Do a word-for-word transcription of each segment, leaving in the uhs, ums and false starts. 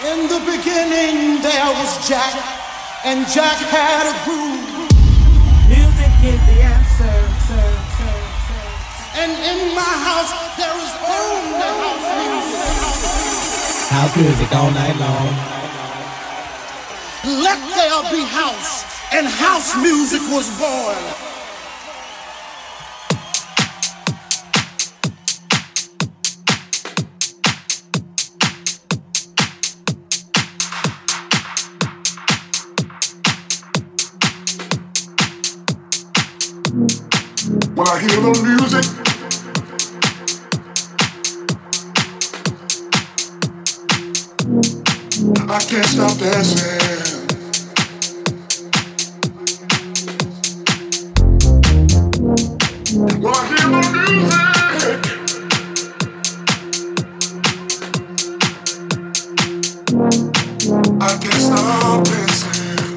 In the beginning there was Jack, and Jack had a groove. Music is the answer. Sir, sir, sir. And in my house there is only house music. House music all night long. Let there be house, and house music was born. When I hear the music, I can't stop dancing. When I hear the music, I can't stop dancing.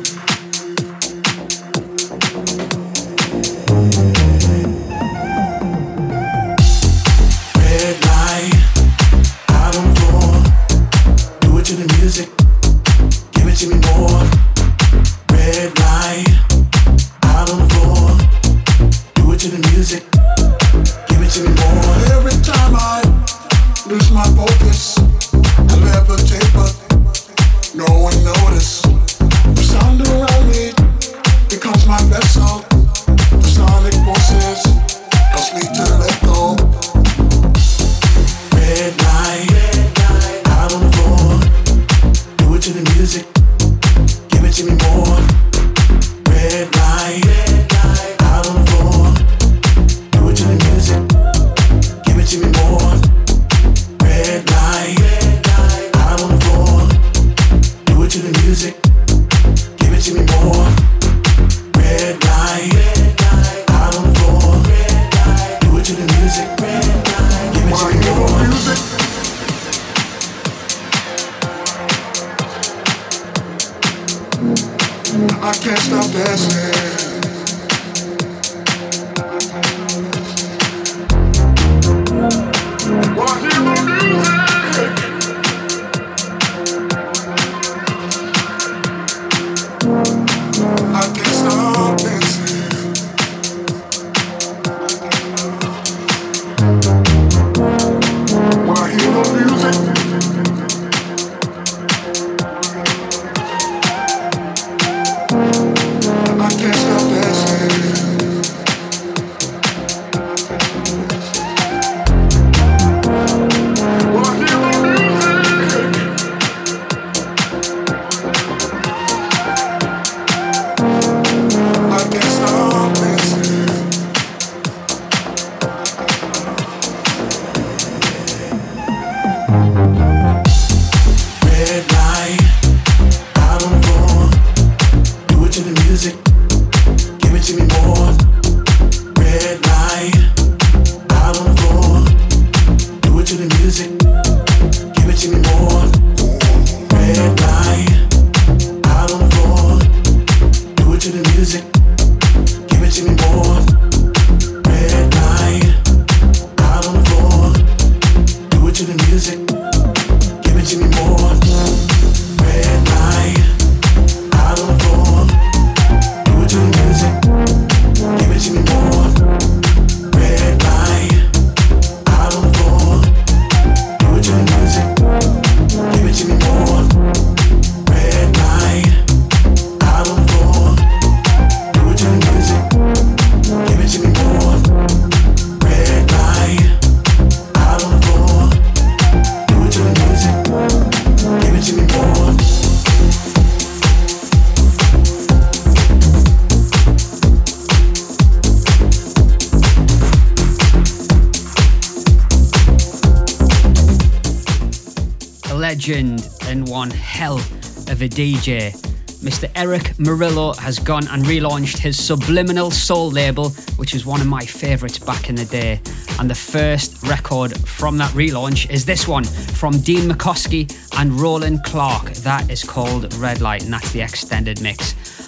Legend and one hell of a D J. Mister Erick Morillo has gone and relaunched his Subliminal Soul label, which was one of my favourites back in the day. And the first record from that relaunch is this one from Dean McCoskey and Roland Clark. That is called Red Light, and that's the extended mix.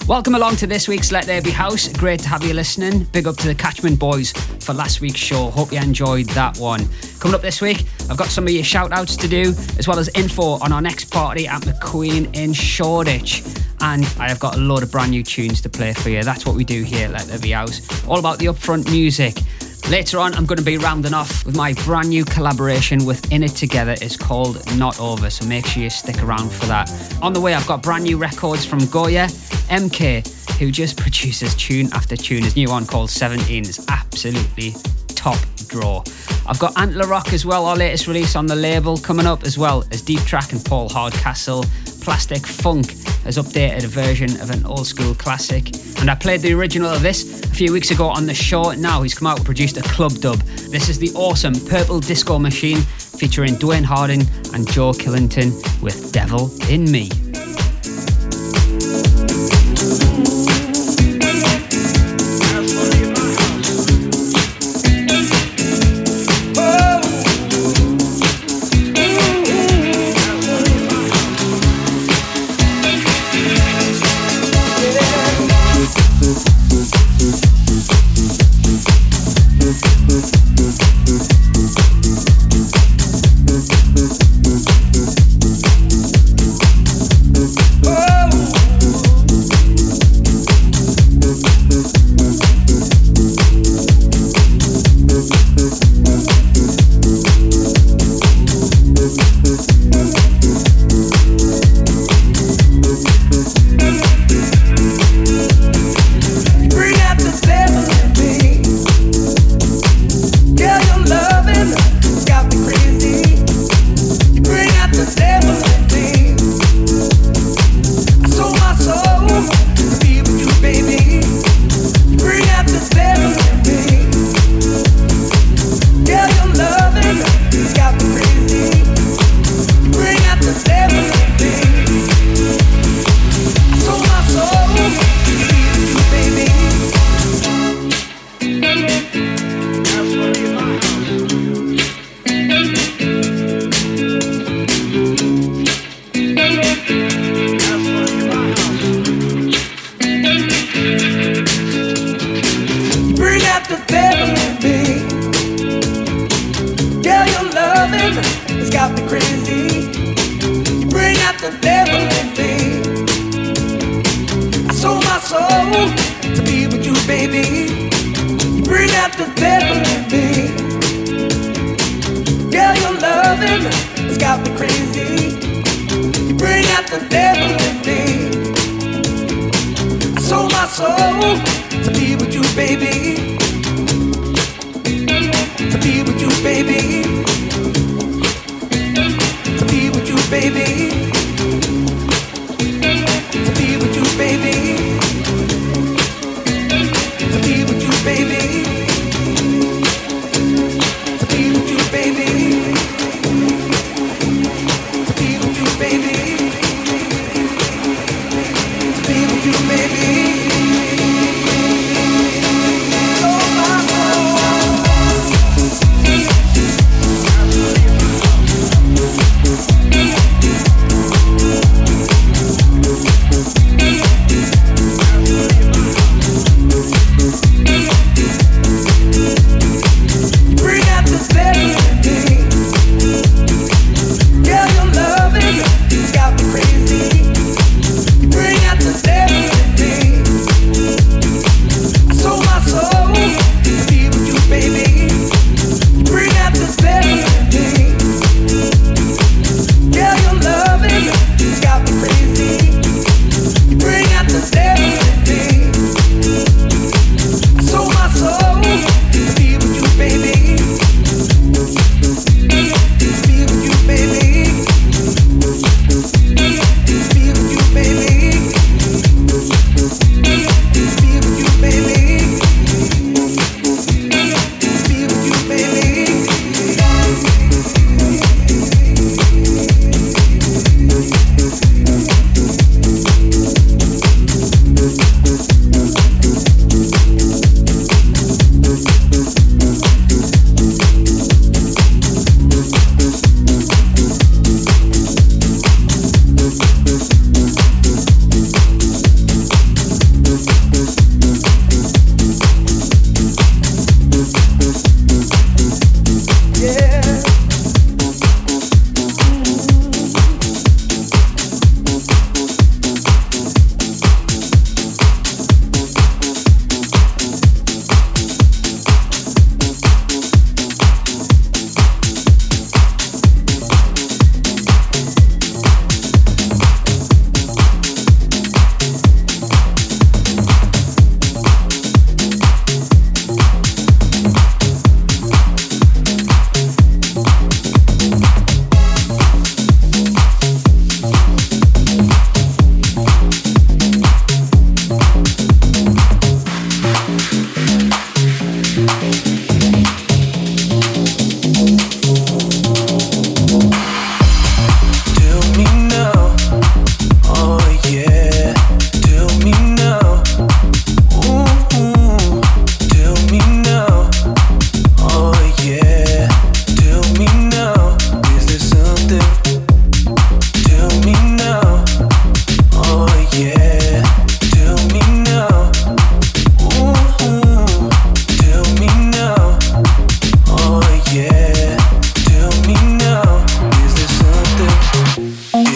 Welcome along to this week's Let There Be House. Great to have you listening. Big up to the Catchment Boys for last week's show. Hope you enjoyed that one. Coming up this week, I've got some of your shout outs to do, as well as info on our next party at McQueen in Shoreditch. And I have got a load of brand new tunes to play for you. That's what we do here at Let There Be House. All about the upfront music. Later on, I'm going to be rounding off with my brand new collaboration with In It Together. It's called Not Over, so make sure you stick around for that. On the way, I've got brand new records from Goya, M K, who just produces tune after tune. His new one called seventeen is absolutely top draw. I've got Antler Rock as well, our latest release on the label, coming up, as well as Deep Track and Paul Hardcastle. Plastic Funk has updated a version of an old school classic, and I played the original of this a few weeks ago on the show. Now he's come out and produced a club dub. This is the awesome Purple Disco Machine featuring Dwayne Harding and Joe Killington with Devil in Me. Got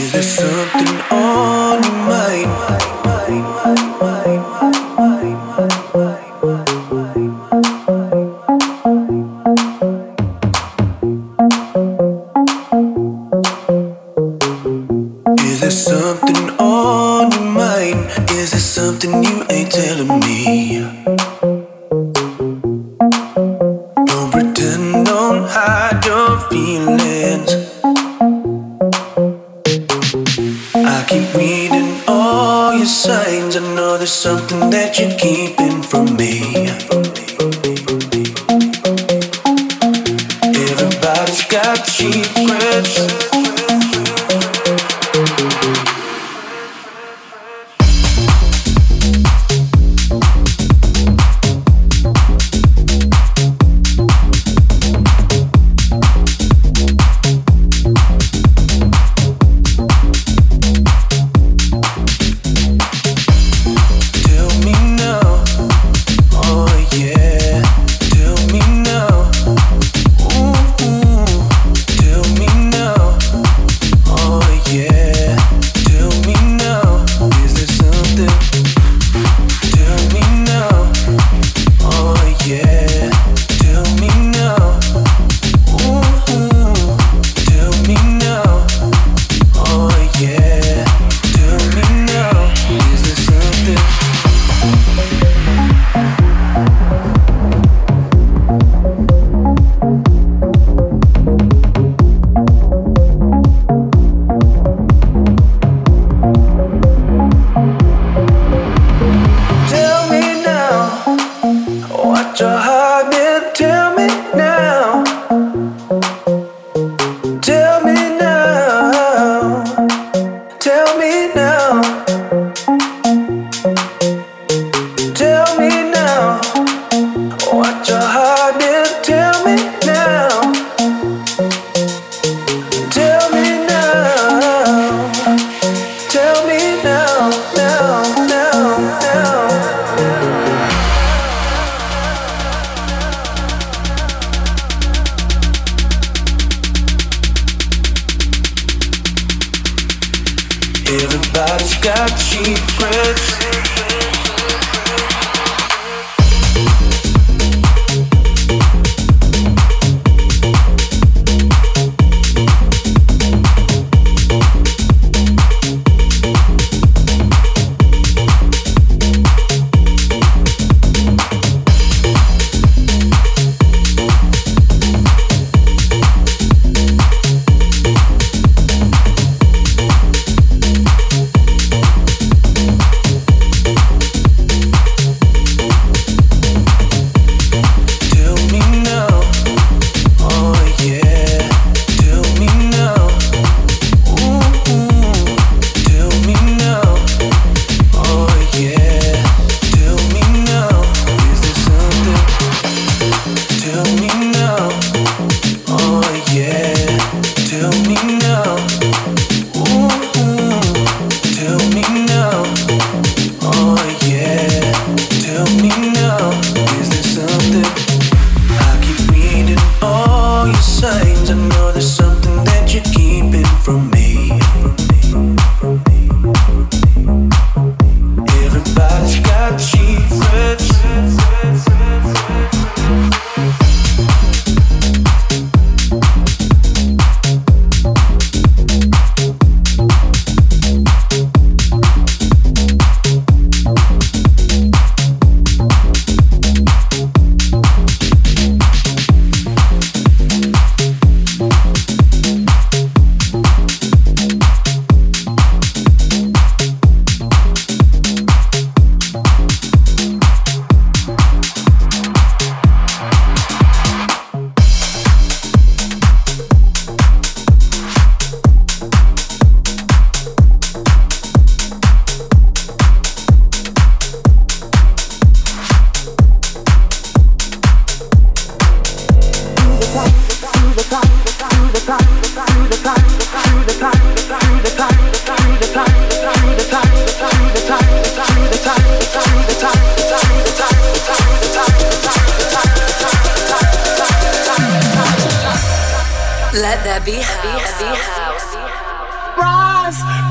Let there be house. Rise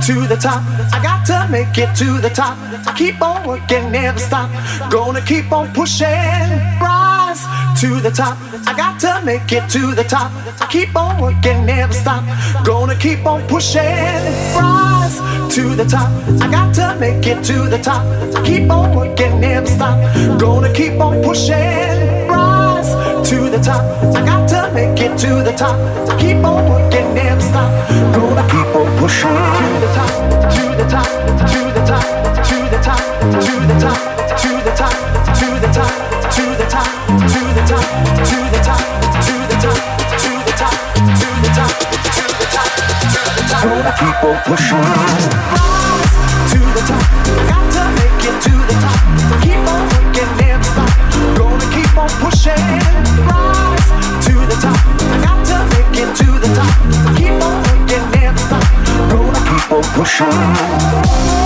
to the top. I got to make it to the top. I keep on working, never stop. Gonna keep on pushing, rise to the top. I got to make it to the top. I keep on working, never stop. Gonna keep on pushing, rise to the top. I got to make it to the top. I keep on working, never stop. Gonna keep on pushing, rise to the top. I got to make it to the top. I keep on working, never stop. Gonna keep on pushing to the top, to the top, to the top, to the top, to the top, to the top, to the top, to the top, to the top, to the top, to the top, to the top, to the top, to the top, to the top. Gonna keep on pushing to the top. Got to make it to the top. Keep on working, never stop. Gonna keep on pushing, rise to the top. I got to make it to the top. Keep on working, never stop. Gonna keep on pushing.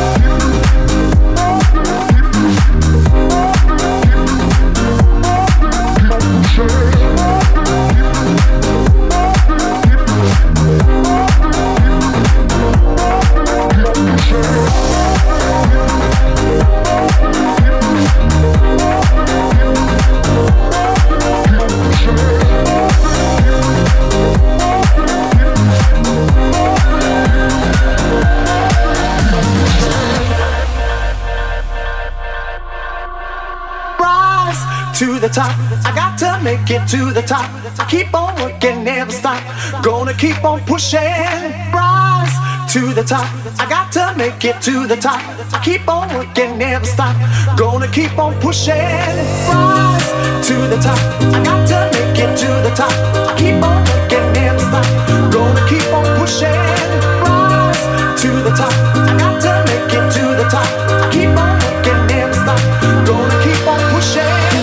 To the top, I got to make it to the top. Keep on working, never stop. Gonna keep on pushing, rise to the top. I got to make it to the top. Keep on working, never stop. Gonna keep on pushing, rise to the top. I got to make it to the top. Keep on working, never stop. Gonna keep on pushing, rise to the top. I got to make it to the top. Keep on working, never stop. Gonna keep on pushing.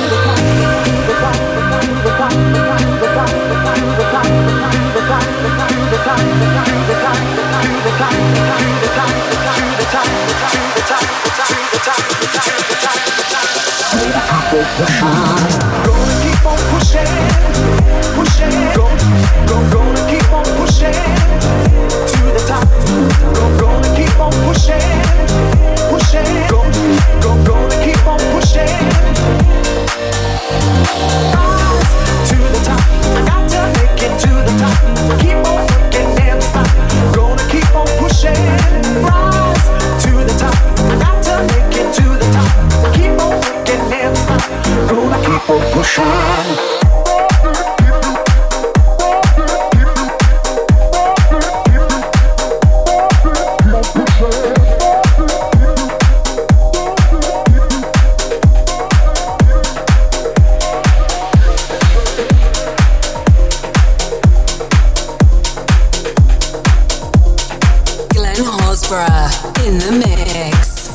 Gonna keep on pushing, pushing, go, go, gonna keep on pushing to the top. Go, gonna keep on pushing, pushing, go, go, gonna keep on pushing. Rise to the top. I got to make it to the top. Keep on working, never stop. Gonna keep on pushing. Rise to the top. I got to make it to the top. Keep on working, never stop. Gonna keep on pushing. In the mix.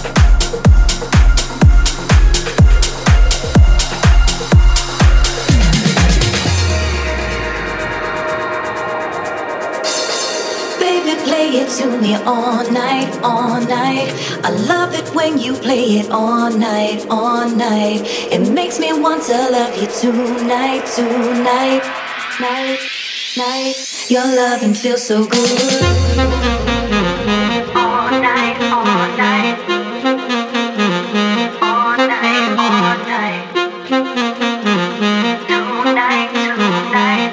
Baby, play it to me all night, all night. I love it when you play it all night, all night. It makes me want to love you tonight, tonight, night, night. Your loving feels so good. All night, all night, all night, all night, tonight, tonight.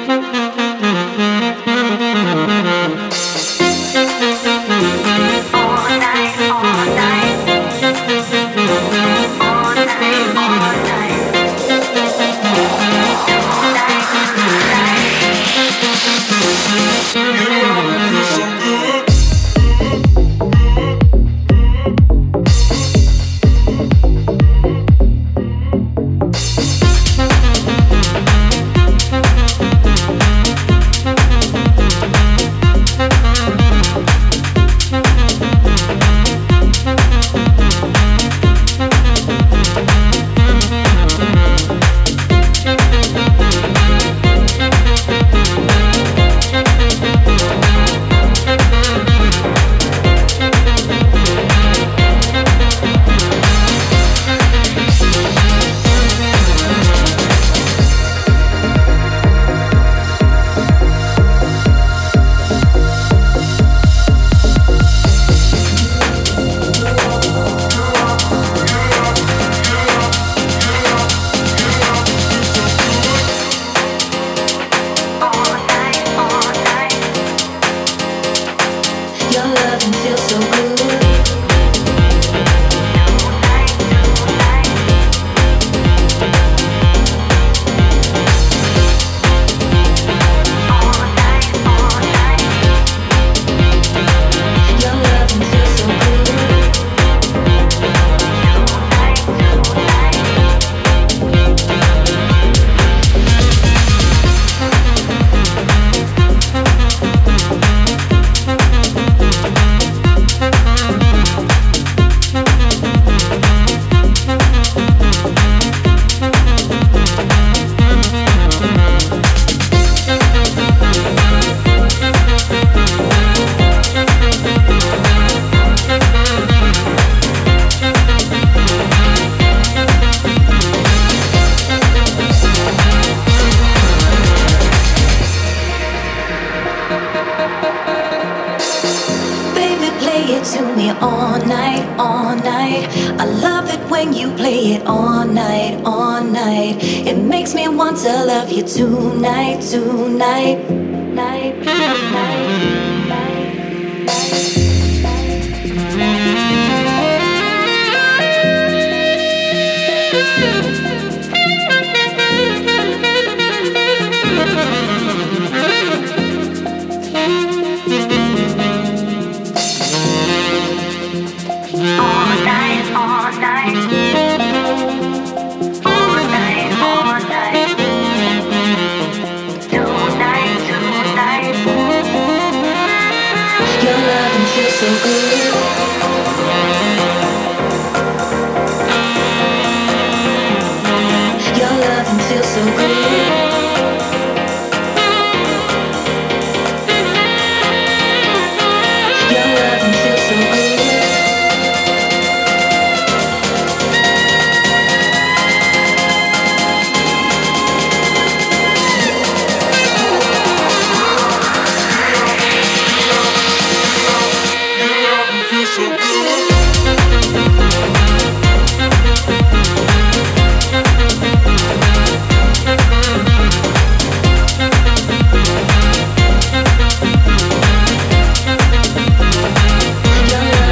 All night, all night, all night, all night, tonight, tonight. You feel so good. loving feels so good. To love you tonight, tonight, night, night, night, night, all night, all night. So good. Your loving feels so good. Your loving feels so good. Your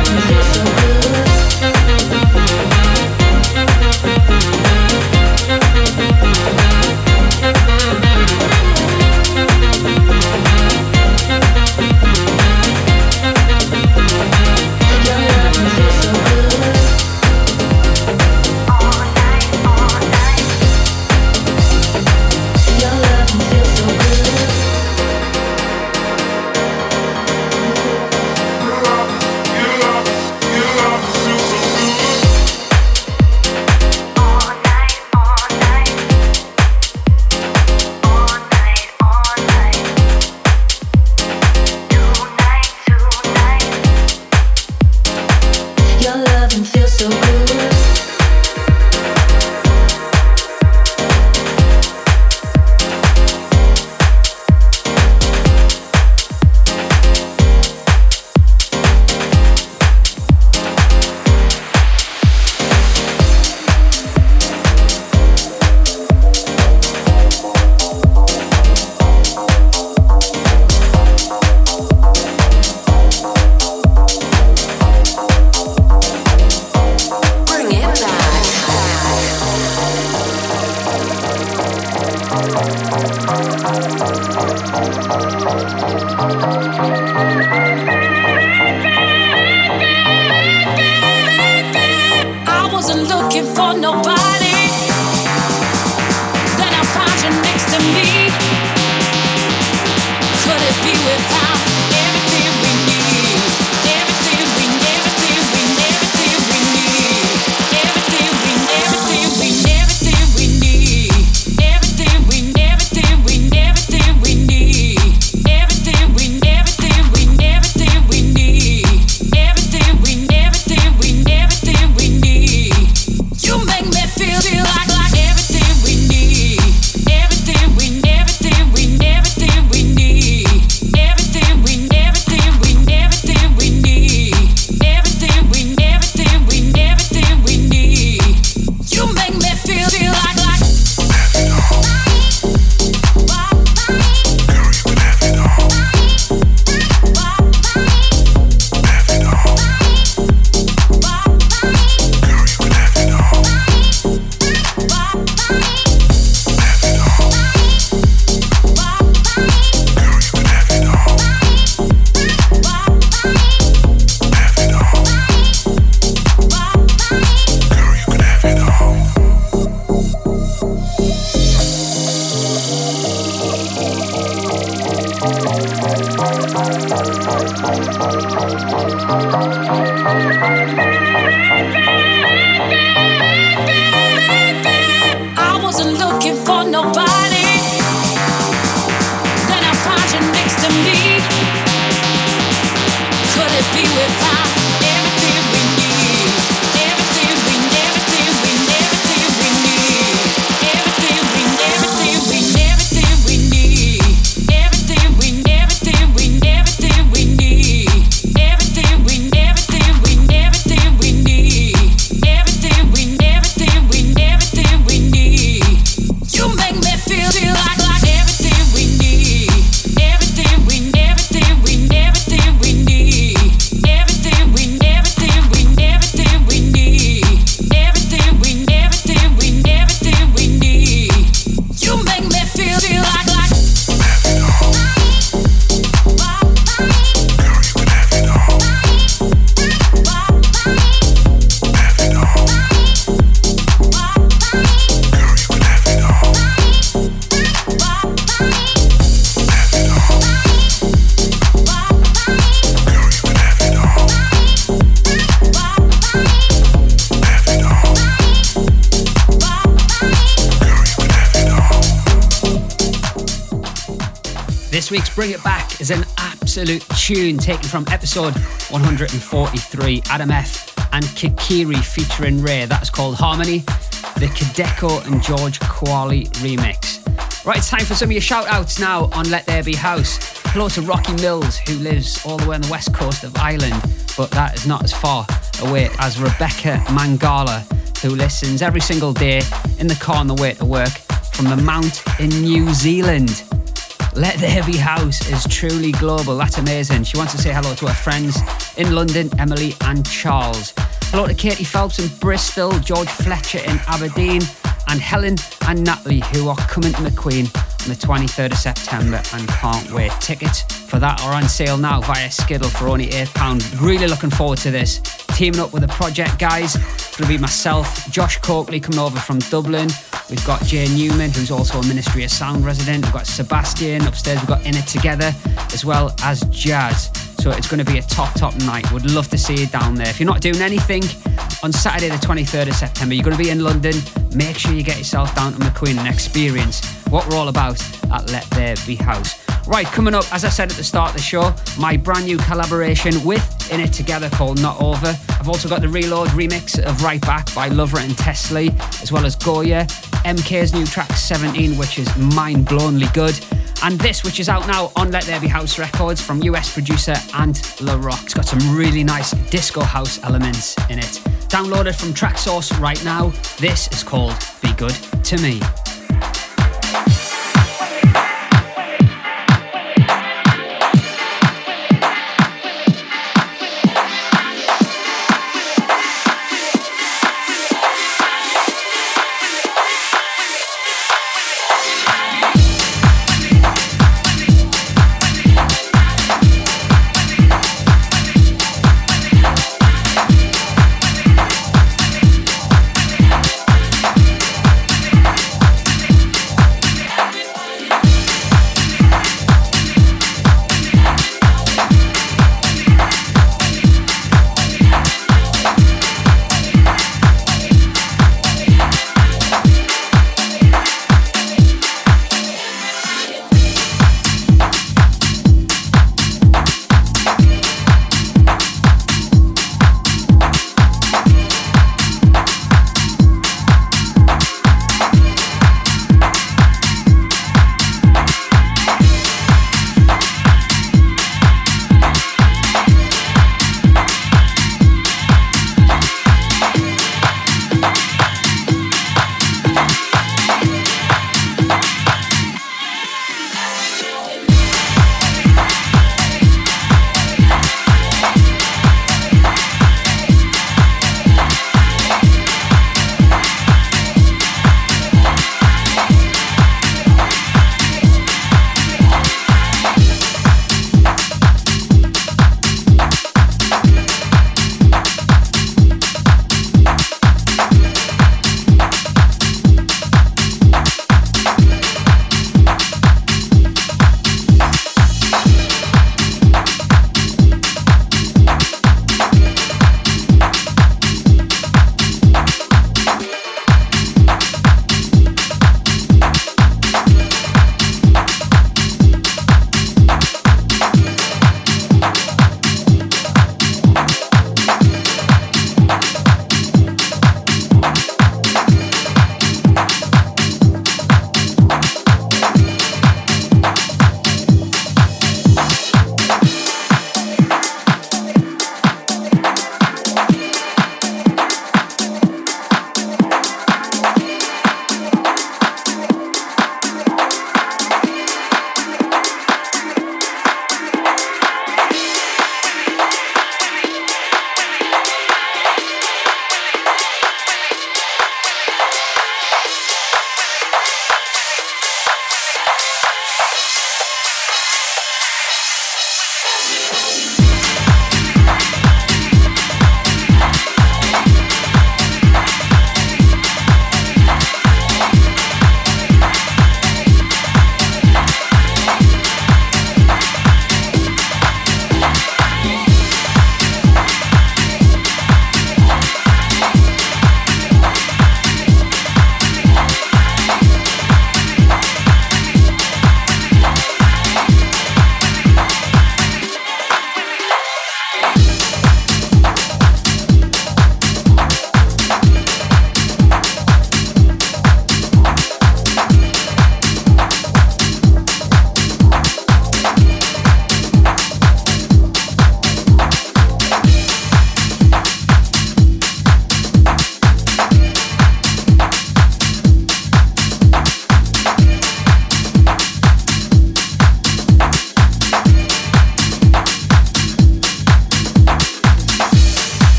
This week's Bring It Back is an absolute tune taken from episode one hundred forty-three, Adam F and Kikiri featuring Ray. That's called Harmony, the Kadeko and George Kwali remix. Right, it's time for some of your shout outs now on Let There Be House. Hello to Rocky Mills, who lives all the way on the west coast of Ireland, but that is not as far away as Rebecca Mangala, who listens every single day in the car on the way to work from the Mount in New Zealand. Let There Be House is truly global. That's amazing. She wants to say hello to her friends in London, Emily and Charles. Hello to Katie Phelps in Bristol, George Fletcher in Aberdeen, and Helen and Natalie, who are coming to McQueen on the twenty-third of September and can't wait. Tickets for that are on sale now via Skiddle for only eight pounds. Really looking forward to this. Teaming up with the project guys. It's going to be myself, Josh Coakley coming over from Dublin. We've got Jay Newman, who's also a Ministry of Sound resident. We've got Sebastian upstairs. We've got In It Together, as well as Jazz. So it's going to be a top, top night. Would love to see you down there. If you're not doing anything on Saturday the twenty-third of September, you're going to be in London. Make sure you get yourself down to McQueen and experience what we're all about at Let There Be House. Right, coming up, as I said at the start of the show, my brand new collaboration with In It Together called Not Over. I've also got the Reload remix of Right Back by Lover and Tesla, as well as Goya, M K's new track seventeen, which is mind-blowingly good, and this, which is out now on Let There Be House Records from U S producer Ant La Rock. It's got some really nice disco house elements in it. Downloaded from Tracksource right now. This is called Be Good To Me.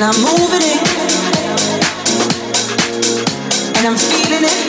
and I'm moving it, and I'm feeling it.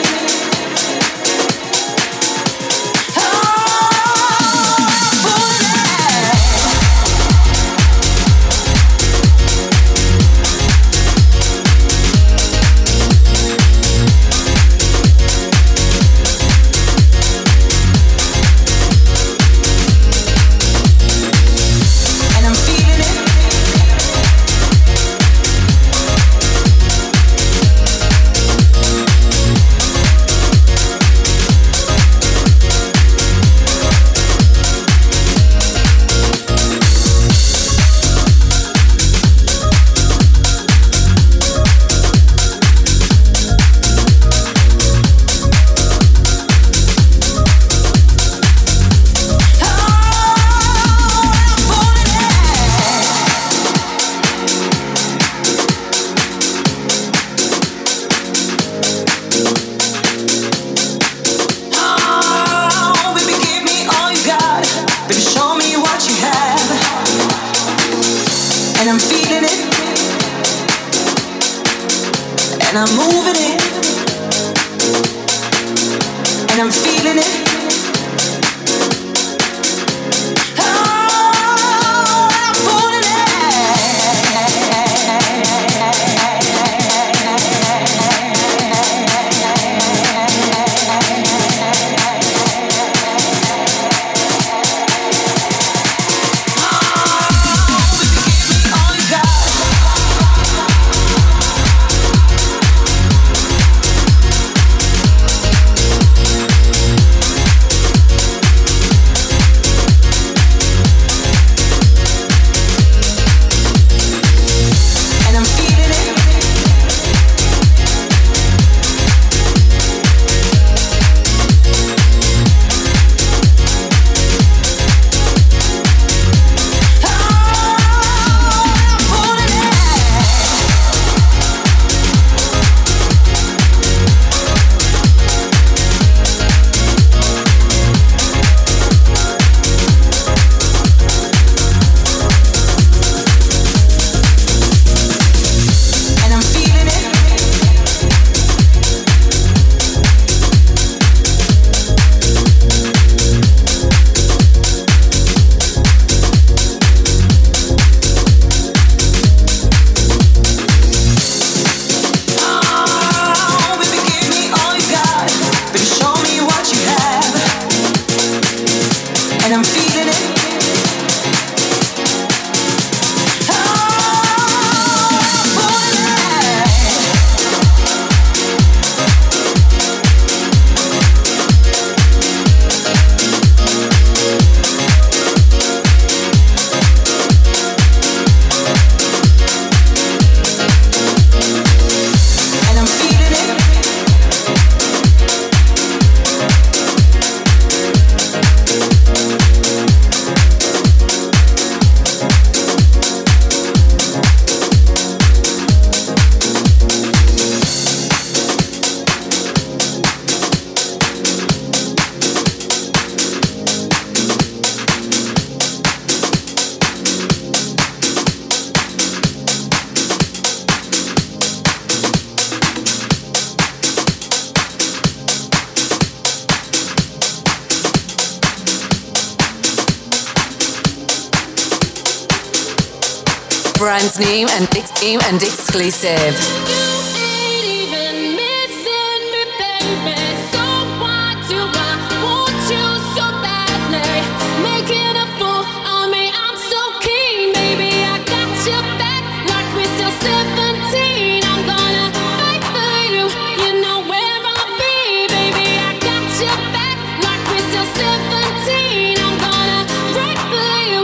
Brand new and new and exclusive.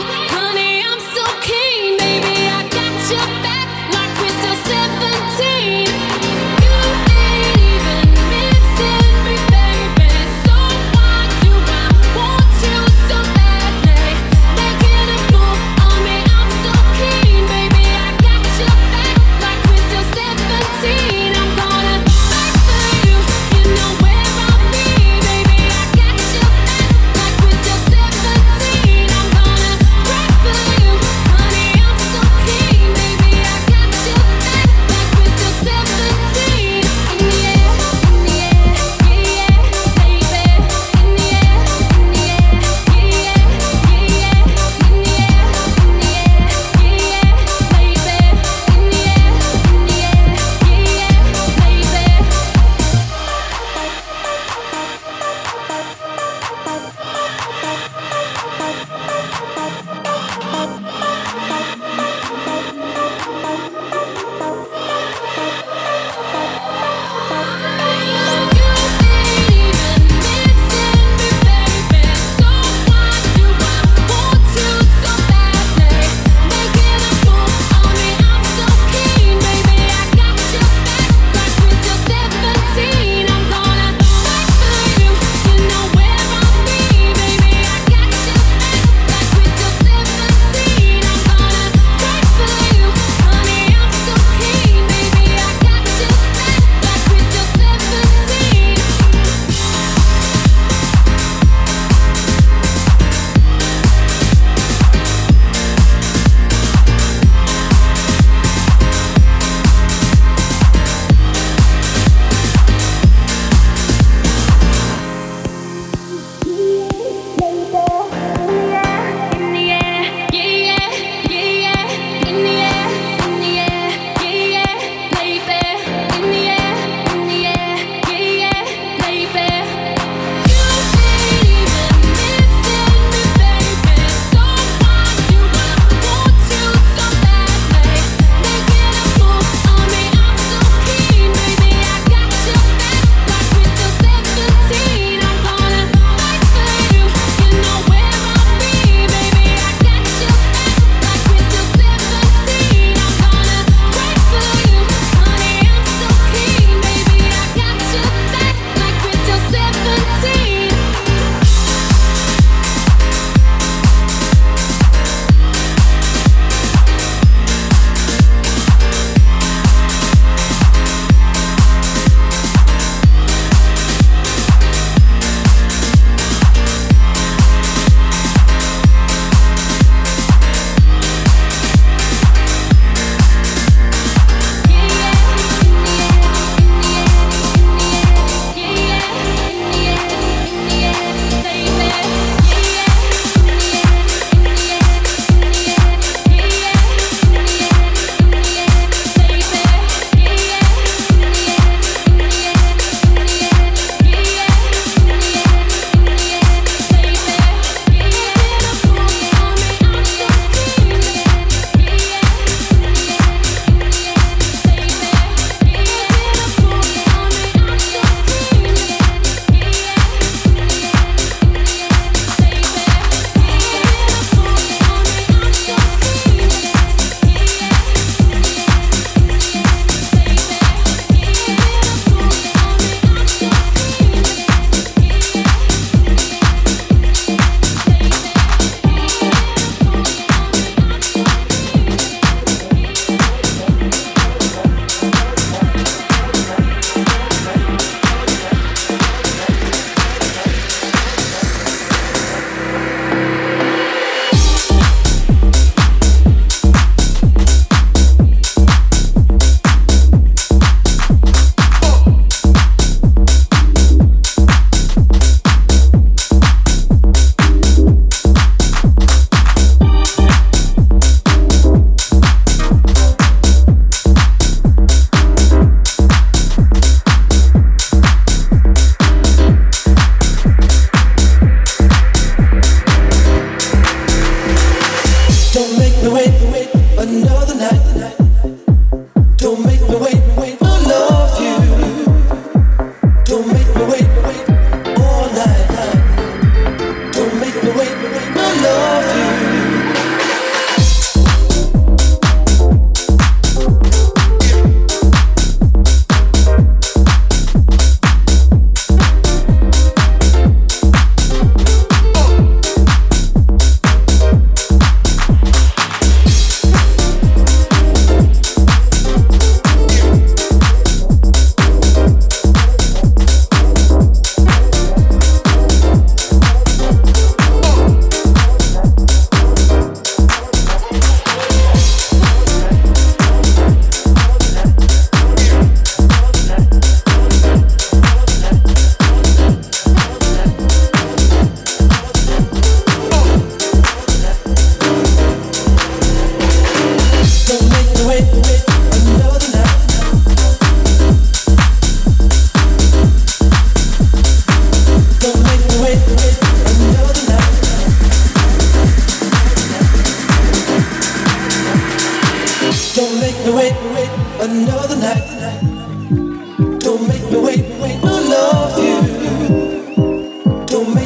Honey, I'm so keen, baby. I got your back like we're still seventeen.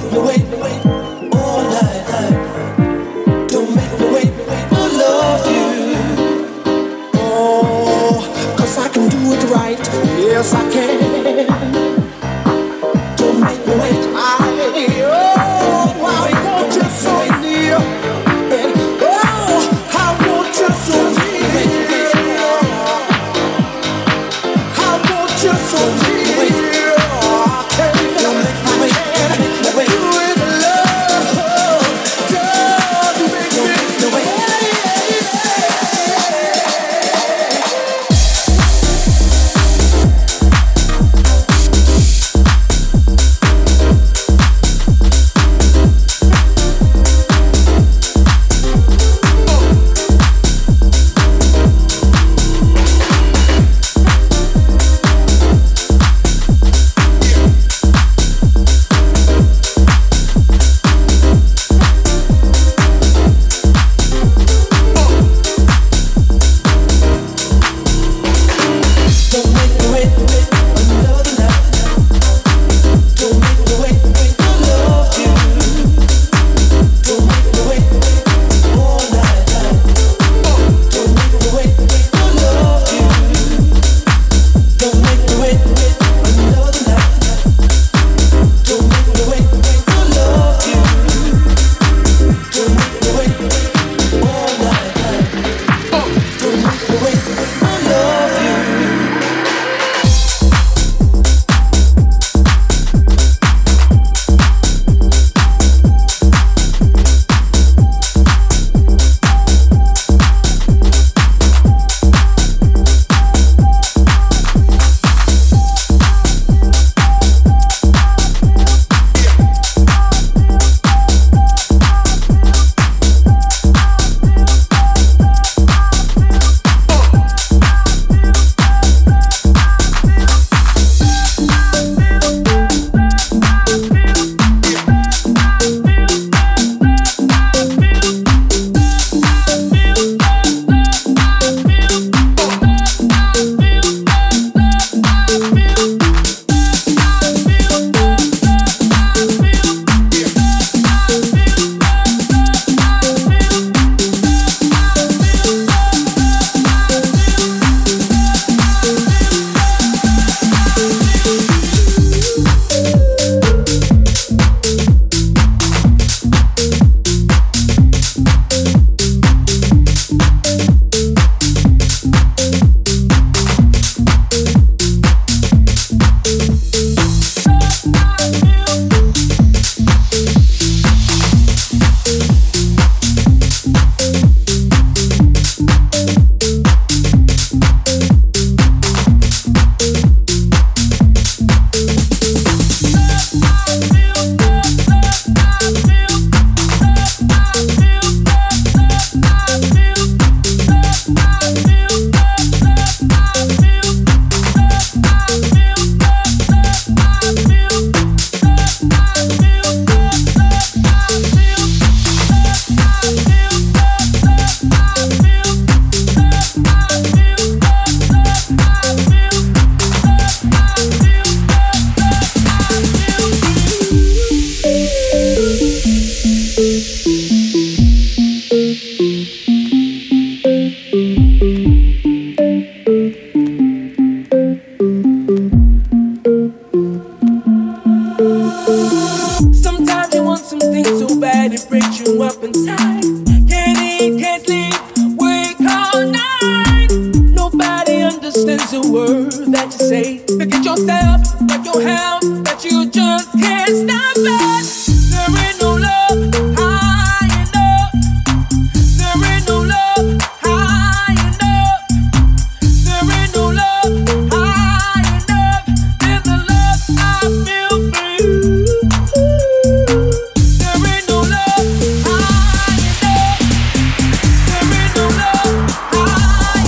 make me wait all night. Don't make me wait, I love you. Oh, 'cause I can do it right. Yes, I can. Don't make me wait. I, oh, I want you so near. And oh, I want you so near. I want you so near.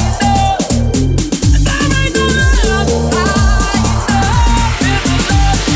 Love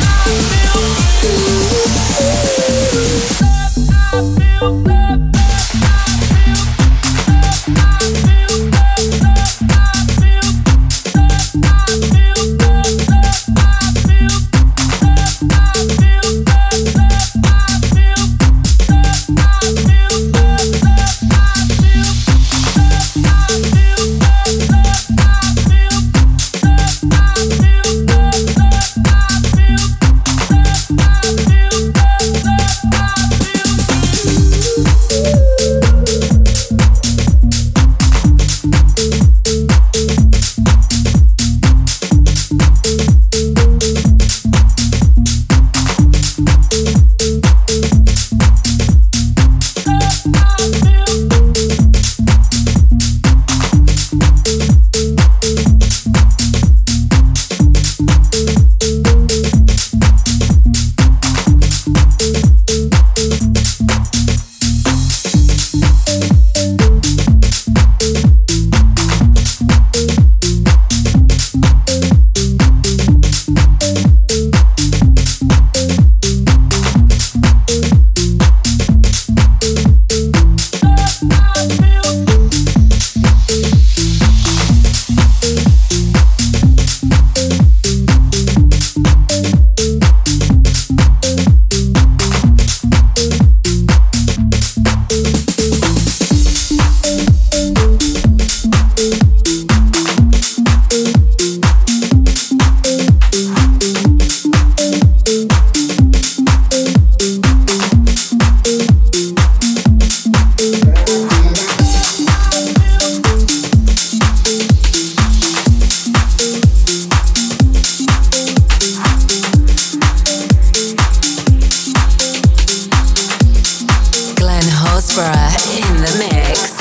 Cobra in the mix.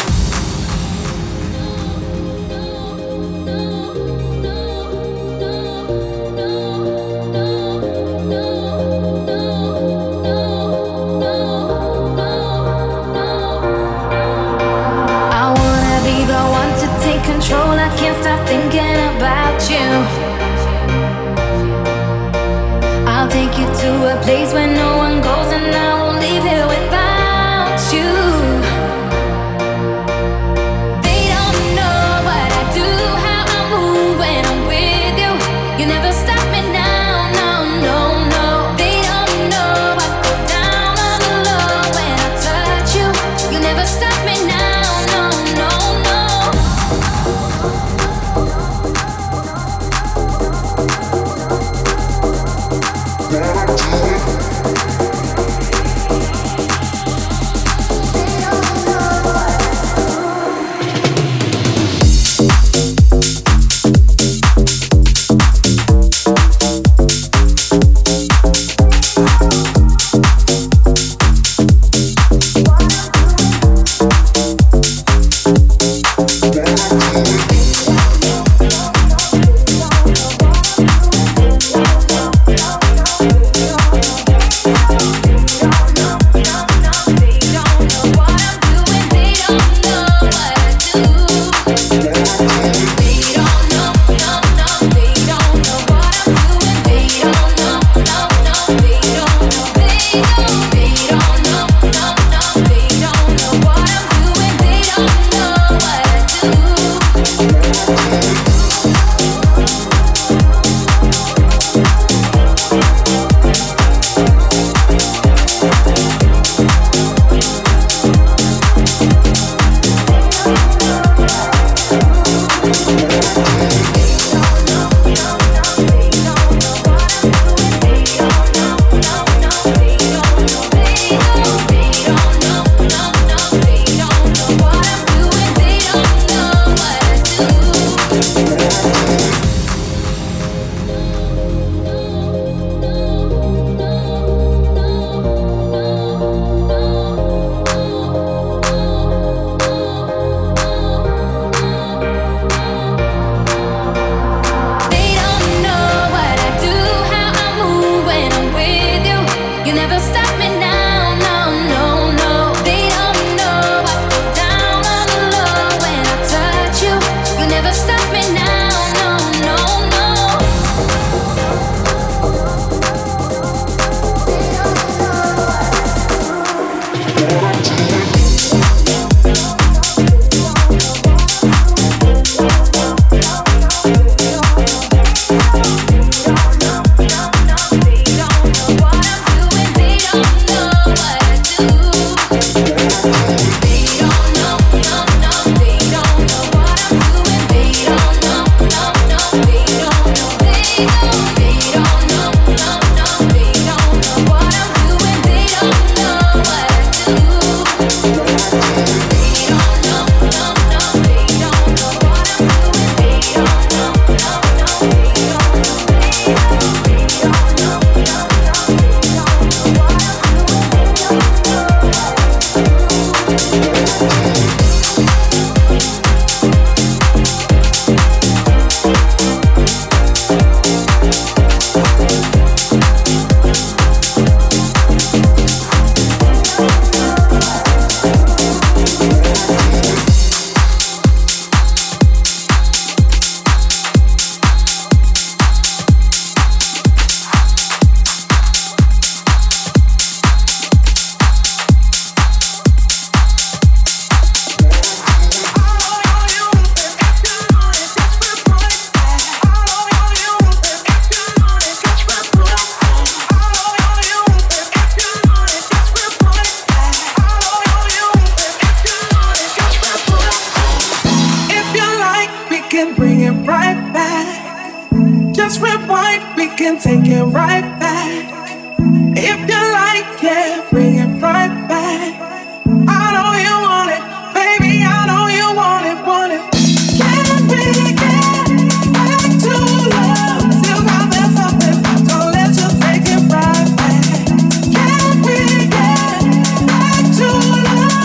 Control, I can't stop thinking about you. I'll take you to a place where no one goes, and I won't leave here without you. They don't know what I do, how I move when I'm with you. You never stop me now, no, no, no. They don't know what goes down on the low when I touch you. You never stop me now, no, no, no. Love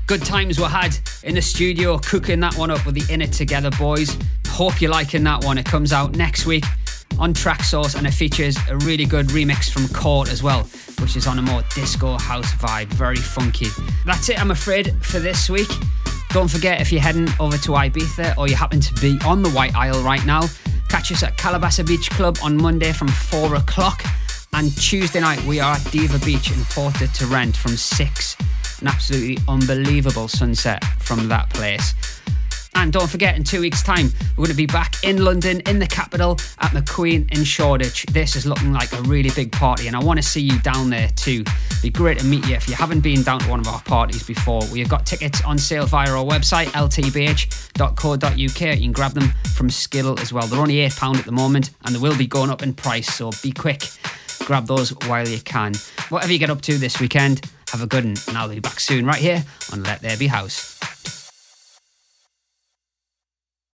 Good times were had in the studio cooking that one up with the In It Together boys. Hope you're liking that one. It comes out next week on Traxsource and it features a really good remix from Court as well, which is on a more disco house vibe, very funky. That's it, I'm afraid, for this week. Don't forget, if you're heading over to Ibiza or you happen to be on the White Isle right now, catch us at Calabasa Beach Club on Monday from four o'clock. And Tuesday night we are at Diva Beach in Porta Torrent from six. An absolutely unbelievable sunset from that place. And don't forget, in two weeks' time, we're going to be back in London, in the capital, at McQueen in Shoreditch. This is looking like a really big party, and I want to see you down there too. It'd be great to meet you if you haven't been down to one of our parties before. We've got tickets on sale via our website, l t b h dot co dot u k. You can grab them from Skiddle as well. They're only eight pounds at the moment, and they will be going up in price, so be quick. Grab those while you can. Whatever you get up to this weekend, have a good one, and I'll be back soon right here on Let There Be House.